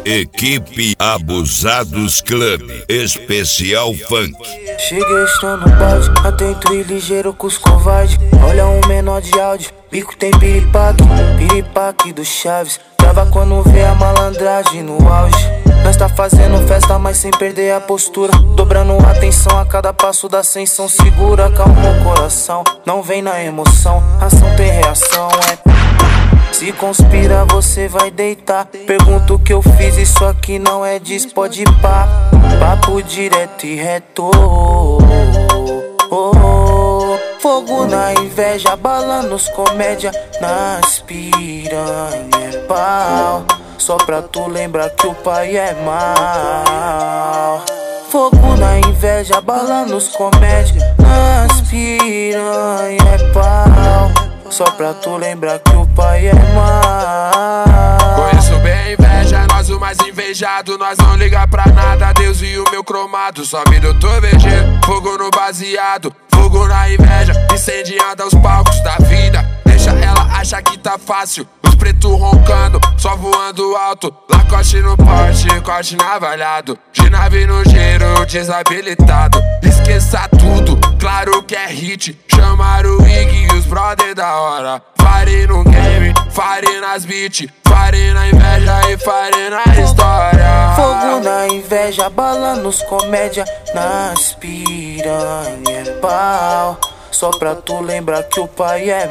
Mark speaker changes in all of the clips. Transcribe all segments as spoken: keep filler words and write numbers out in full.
Speaker 1: Equipe Abusados Club, especial funk.
Speaker 2: Cheguei, estou no balde, atento e ligeiro com os covardes. Olha um menor de áudio, bico tem piripaque, piripaque do Chaves. Trava quando vê a malandragem no auge. Nós tá fazendo festa, mas sem perder a postura. Dobrando atenção a cada passo da ascensão. Segura, calma o coração, não vem na emoção. Ação tem reação, é. Se conspira, você vai deitar. Pergunto o que eu fiz, isso aqui não é diz, pode pá. Papo direto e reto. Oh, oh, oh. Fogo na inveja, bala nos comédia, nas piranha é pau. Só pra tu lembrar que o pai é mal. Fogo na inveja, bala nos comédia, nas piranha é pau. Só pra tu lembrar que o pai é mal.
Speaker 3: Conheço bem a inveja, nós o mais invejado. Nós não liga pra nada, Deus e o meu cromado. Só me deu torvejeiro, fogo no baseado. Fogo na inveja, incendiando aos palcos da vida. Deixa ela achar que tá fácil. Os pretos roncando, só voando alto. Lacoste no porte, corte navalhado. De nave no giro, desabilitado. Esqueça tudo, claro que é hit. Chamar o Ig e os brother da hora. Fare no game, fare nas beat. Fare na inveja e fare na história.
Speaker 2: Fogo na inveja, bala nos comédia, nas piranha é pau. Só pra tu lembrar que o pai é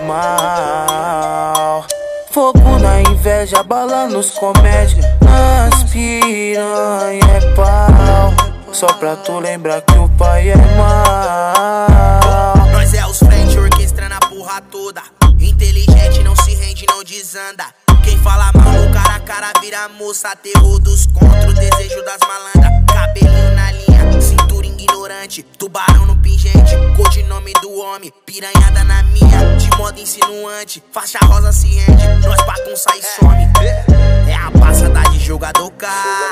Speaker 2: mal. Fogo na inveja, bala nos comédia, nas piranha é pau. Só pra tu lembrar que o pai é mal.
Speaker 4: Nós é os frente orquestrando a porra toda. Inteligente, não se rende, não desanda. Quem fala mal no cara a cara vira moça. Terror dos contra, o desejo das malandras. Cabelinho na linha, cintura ignorante. Tubarão no pingente, codinome do homem. Piranhada na minha, de modo insinuante. Faixa rosa se rende, nós bagunça e some. É a passada de jogador K.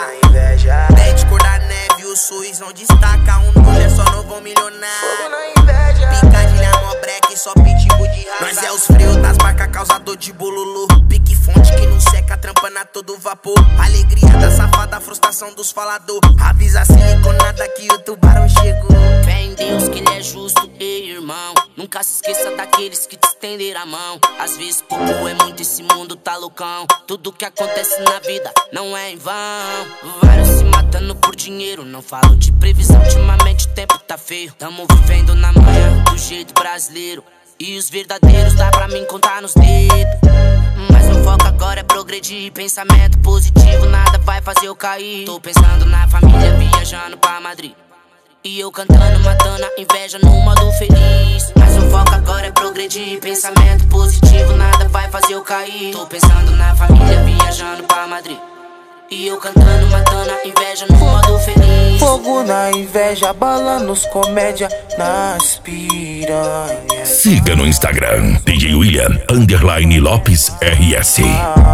Speaker 4: Dente cor da neve, o sorriso não destaca. Um nojo é só novo milionário. Picadilha no breque, só pitbull de raiva. Nós é os freios das marcas, causador de bololô. Pique fonte que não seca, trampando a todo vapor. Alegria da safada, frustração dos falador. Avisa siliconada que o tubarão chegou.
Speaker 5: Fé em Deus que ele é justo, ei irmão. Nunca se esqueça daqueles que te estenderam a mão. Às vezes pouco é muito, esse mundo tá loucão. Tudo que acontece na vida não é em vão. Vários se matando por dinheiro, não falo de previsão. Ultimamente o tempo tá feio. Tamo vivendo na manhã do jeito brasileiro. E os verdadeiros dá pra mim contar nos dedos. Mas meu foco agora é progredir. Pensamento positivo, nada vai fazer eu cair. Tô pensando na família, viajando pra Madrid. E eu cantando, matando a inveja no modo feliz. Mas o foco agora é progredir. Pensamento positivo, nada vai fazer eu cair. Tô pensando na família, viajando pra Madrid. E eu cantando, matando a inveja no modo feliz.
Speaker 2: Fogo na inveja, bala nos comédia, nas piranha.
Speaker 1: Siga no Instagram, D J William, underline Lopes R S.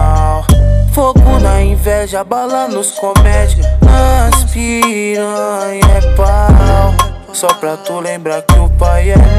Speaker 2: Fogo na inveja, bala nos comédia, nas piranha é pau. Só pra tu lembrar que o pai é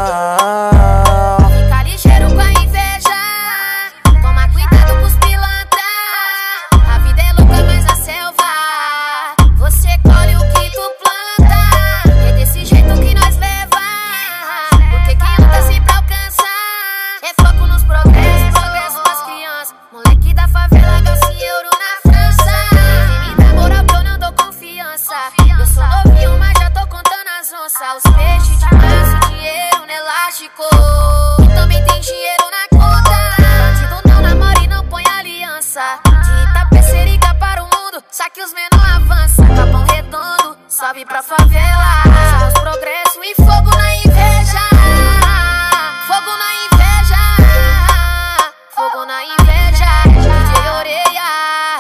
Speaker 2: mal.
Speaker 6: Fica ligeiro com a inveja, toma cuidado com os pilantra. A vida é louca, mas a selva, você colhe o que tu planta. É desse jeito que nós leva, porque quem luta sempre alcança. É foco nos progressos, progresso das crianças. Moleque da favela, gasta em euro na França. Vem me dar moral que eu não dou confiança. Eu sou novinho, mas já tô contando as onças. Os peixes de março, dinheiro no elástico. E também tem dinheiro na conta. Bandido não namora e não põe aliança. De Itapecerica para o mundo, só que os menor avança. Capão Redondo, sobe pra favela. Somos progresso e fogo na inveja. Fogo na inveja. Fogo na inveja. D J Orelha.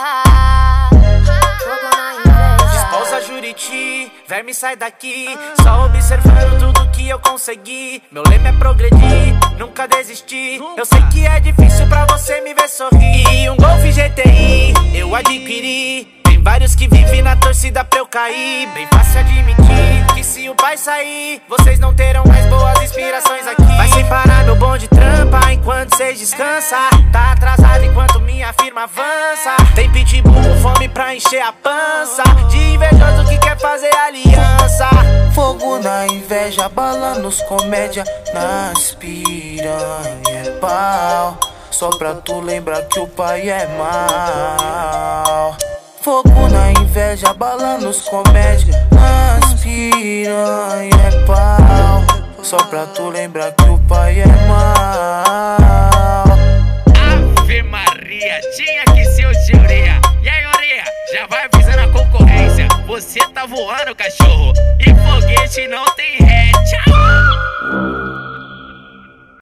Speaker 6: Fogo na inveja.
Speaker 2: Esposa Juriti, verme sai daqui. Só observando tudo que eu consegui. Meu lema é progredir, nunca desistir. Eu sei que é difícil pra você me ver sorrir. E um Golf G T I eu adquiri. Tem vários que vivem na torcida pra eu cair. Bem fácil admitir que se o pai sair, vocês não terão mais boas inspirações aqui. Vai sem parar, meu bonde trampa enquanto cês descansa. Tá atrasado enquanto minha firma não avança. Tem pitbull com fome pra encher a pança, de invejoso que quer fazer aliança. Fogo na inveja, bala nos comédia, nas piranha é pau. Só pra tu lembrar que o pai é mal. Fogo na inveja, bala nos comédia, nas piranha é pau. Só pra tu lembrar que o pai é mal.
Speaker 7: Ave Maria, tinha que ser o de orelha. E aí, orelha, já vai avisando a concorrência. Você tá voando, cachorro, e foguete não tem ré. Tchau.